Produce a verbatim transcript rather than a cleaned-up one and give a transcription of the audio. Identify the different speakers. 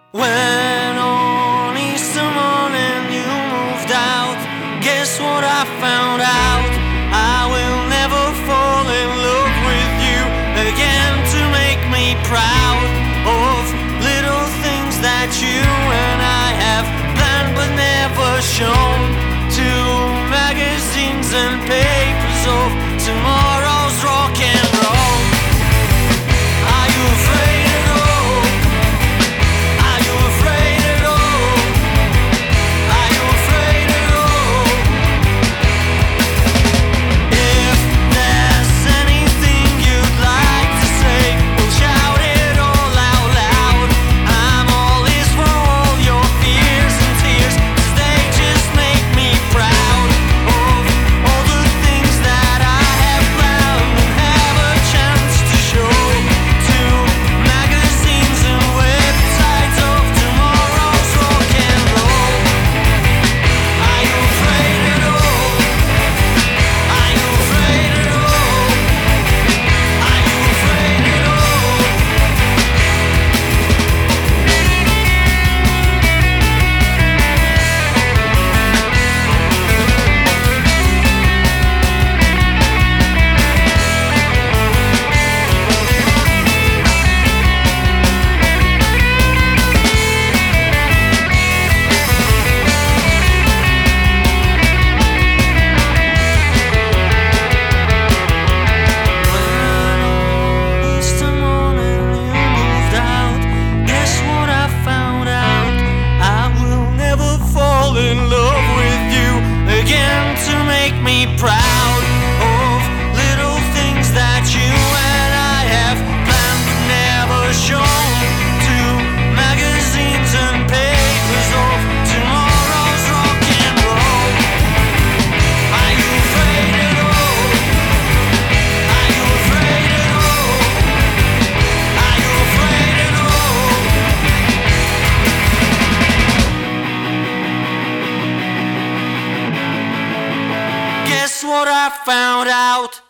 Speaker 1: When on Easter morning you moved out, guess what I found out? I will never fall in love with you again to make me proud of little things that you and I have planned but never shown to magazines and papers of tomorrow's rock and roll. Are you afraid at all? Are you afraid at all? Are you afraid at all? If there's anything you'd like to say, we'll shout it all out loud. I'm all ears for all your fears and tears, 'cause they just make me proud of all the things that I have planned and have a chance to show to magazines and websites of tomorrow's rock and roll. Are you afraid at all? Are you afraid at all? Are you afraid at all? Easter morning you moved out, guess what I found out? I will never fall in love with you again to make me proud of little things that you and I have planned but never shown to magazines and papers of tomorrow's rock and roll. Are you afraid at all? Are you afraid at all? Are you afraid at all? Guess what I found out?